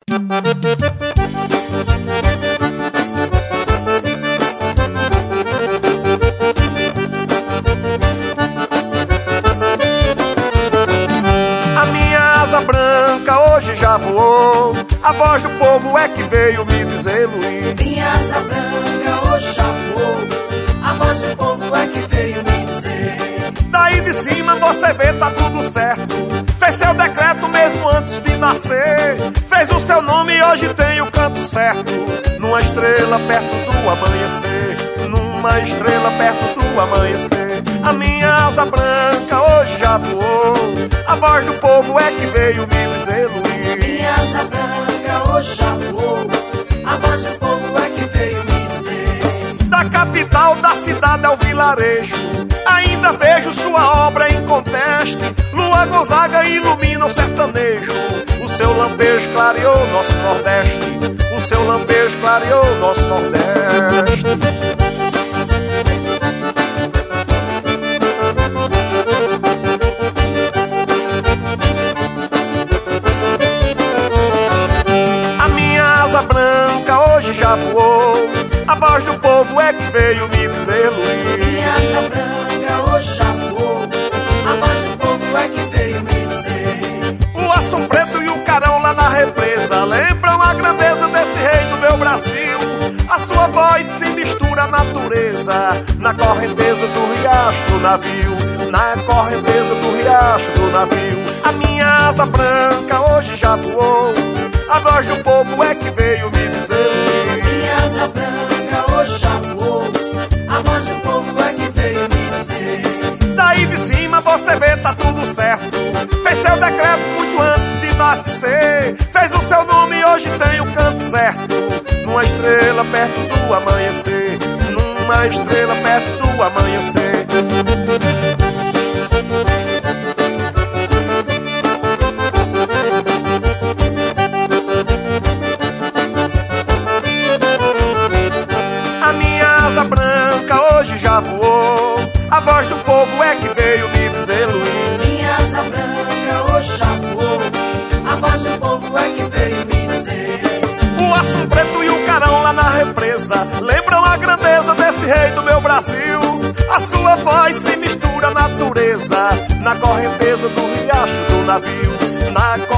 A minha asa branca hoje já voou, a voz do povo é que veio me dizer, Luiz. Minha asa branca hoje já voou, a voz do povo é que veio me dizer. Daí de cima você vê, tá tudo certo. Fez seu decreto mesmo antes de nascer. Fez o seu nome e hoje tem o canto certo. Numa estrela perto do amanhecer, numa estrela perto do amanhecer. A minha asa branca hoje já voou, a voz do povo é que veio me dizer, Luiz. Minha asa branca hoje já voou, a voz do povo é que veio me dizer. Da capital da cidade ao vilarejo, ainda vejo sua obra em conteste. Lua Gonzaga ilumina o sertanejo, o seu lampejo clareou nosso Nordeste, o seu lampejo clareou nosso Nordeste. A minha asa branca hoje já voou, a voz do povo é que veio me dizer, Luiz. Minha asa branca hoje já voou, a voz do povo é que veio me dizer. O Assum Preto e o Carão lá na represa lembram a grandeza desse rei do meu Brasil. A sua voz se mistura à natureza, na correnteza do riacho do navio, na correnteza do riacho do navio. A minha asa branca hoje já voou, a voz do povo é que veio me dizer. Minha asa branca hoje já voou, a voz do povo é que veio me dizer. Daí de cima você vê, tá tudo certo. Fez seu decreto muito antes de nascer. Fez o seu nome e hoje tem o canto certo. Numa estrela perto do amanhecer, numa estrela perto do amanhecer. A minha asa branca hoje já voou, a voz do povo é que veio me dizer, Luiz. Minha asa branca hoje já voou, a voz do povo é que veio me dizer. O Assum Preto e o Carão lá na represa lembram a grandeza desse rei do meu Brasil. A sua voz se mistura à natureza, na correnteza do riacho do navio, na